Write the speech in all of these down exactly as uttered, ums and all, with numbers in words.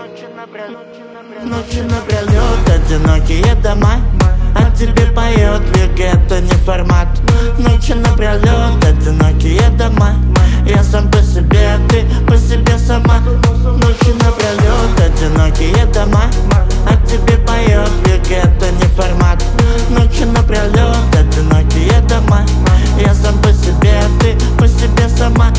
Ночи напролет, одинокие дома. А тебе поет век, это не формат. Ночи напролет, одинокие дома. Я сам по себе, ты по себе сама. Ночи напролет, одинокие дома. А тебе поет век, это не формат. Ночи напролет, одинокие дома. Я сам по себе, ты по себе сама.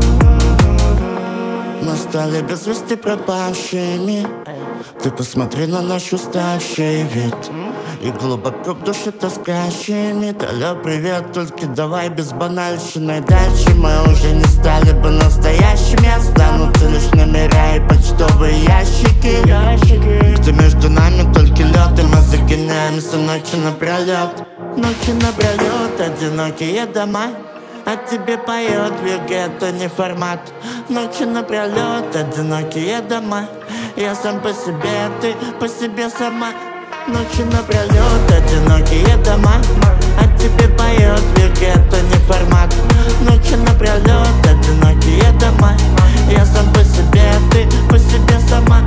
Мы стали без вести пропавшими. Ты посмотри на наш уставший вид и глубоко в душе тоскащими. Алло, привет, только давай без банальщины. Дальше мы уже не стали бы настоящими. Останутся лишь номера и почтовые ящики, ящики. Где между нами только лед, и мы загоняемся ночи напролет. Ночи напролет, одинокие дома. А тебе поет век, это не формат. Ночи напролет, одинокие дома. Я сам по себе, ты по себе сама. Ночи напролет, одинокие дома. А тебе поет век, это не формат. Ночи напролет, одинокие дома. Я сам по себе, ты по себе сама.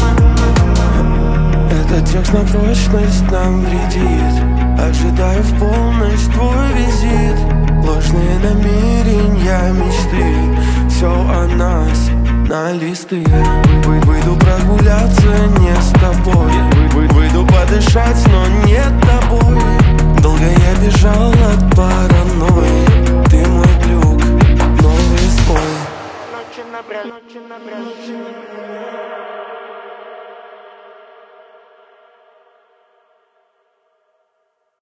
Этот текст на прочность нам вредит. Ожидаю в полночь твой визит. Ложные намерения, мечты. Все о нас на листы. Выйду прогуляться не с тобой. Выйду подышать, но не тобой.